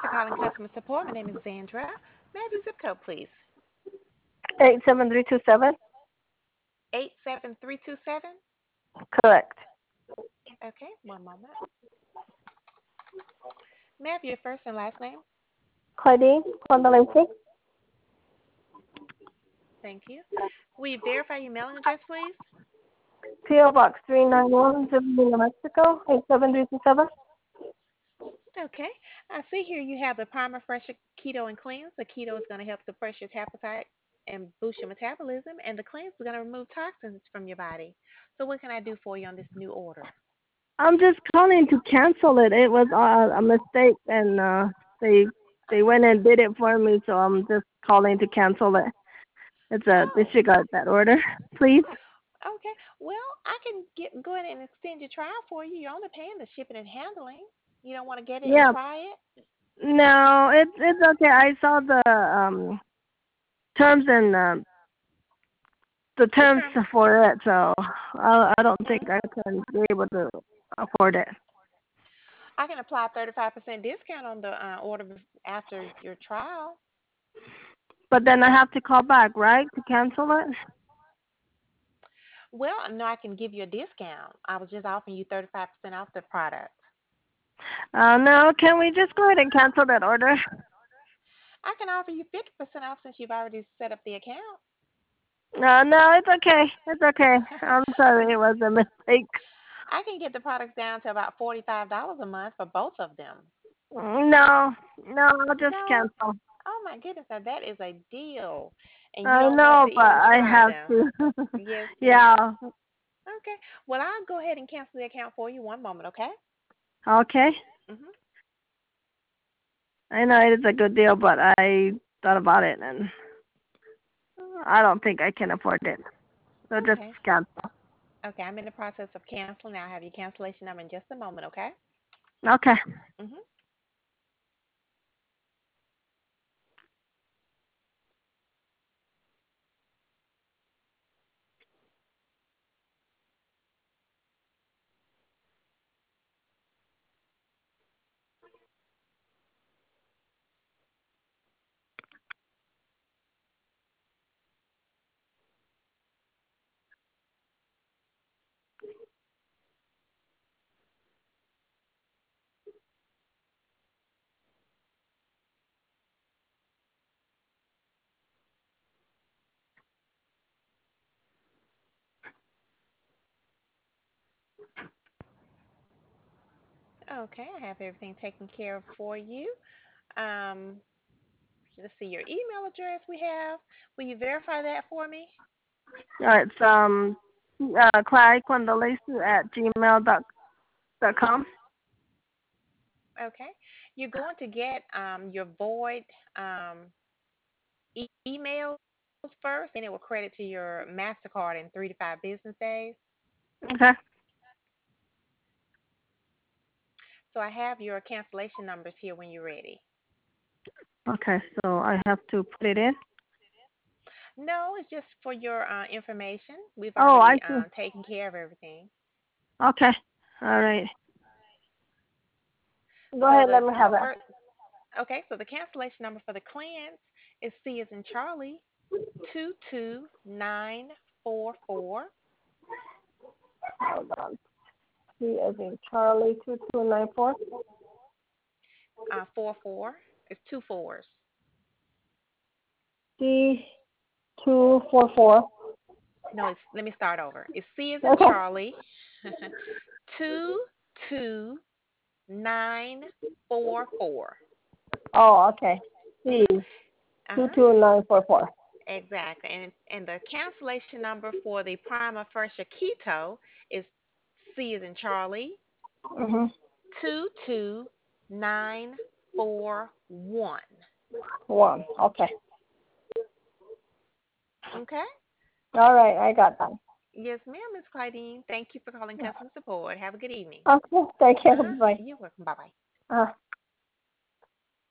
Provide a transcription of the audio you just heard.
for calling customer support. My name is Zandra. May I have your zip code, please? 87327. 87327. Correct. Okay, one moment. May I have your first and last name? Claudine Condolency. Thank you. Will you verify your mailing address, please? PO Box 391, New Mexico, 87327. Okay. I see here you have the Primer Fresh Keto and Cleanse. The keto is going to help suppress your appetite and boost your metabolism, and the cleanse is going to remove toxins from your body. So, what can I do for you on this new order? I'm just calling to cancel it. It was a mistake, and they went and did it for me, so I'm just calling to cancel it. It's a Oh, disregard that order, please. okay. Well, I can go ahead and extend your trial for you. You're only paying the shipping and handling. You don't want to get it and Yeah. try it? No, it's okay. I saw terms and the The terms terms. for it, so I don't think Mhm. I can be able to afford it. I can apply 35% discount on the order after your trial. But then I have to call back, right, to cancel it? Well, no, I can give you a discount. I was just offering you 35% off the product. No, can we just go ahead and cancel that order? I can offer you 50% off since you've already set up the account. No, it's okay. It's okay. I'm sorry, it was a mistake. I can get the products down to about $45 a month for both of them. No, no, I'll just No? cancel. Oh my goodness, now that is a deal. And you I don't want know, to but even I try have them. to. Yes, Yeah. ma'am. Okay. Well, I'll go ahead and cancel the account for you. One moment, okay? Okay. Mhm. I know it is a good deal, but I thought about it and I don't think I can afford it. So just Okay. cancel. Okay, I'm in the process of canceling. I'll have your cancellation number in just a moment, okay? Okay. Mhm. Okay, I have everything taken care of for you. Um, let's see your email address we have. Will you verify that for me? It's Clyde Condoleezza at gmail.com. Okay. You're going to get your void um, emails first, and it will credit to your MasterCard in 3 to 5 business days. Okay. So I have your cancellation numbers here when you're ready. Okay, so I have to put it in. No, it's just for your information. We've Oh, I already see. taken care of everything. Okay. All right. Go So ahead, the let me have it. first, okay, so the cancellation number for the cleanse is C as in Charlie 22944 Hold on. C as in Charlie 2294. 44. It's two fours. C244. No, it's let me start over. It's C as in Okay. Charlie 22944. Oh, okay. C Mhm. Uh huh. 22944. Exactly. And the cancellation number for the Prima Facie Keto is C as in Charlie Mhm. 22941. One. Okay. Okay? All right, I got that. Yes, ma'am, Miss Claudine. Thank you for calling customer support. Have a good evening. Okay. Thank you. Uh-huh. Bye. You're welcome. Bye-bye. Uh.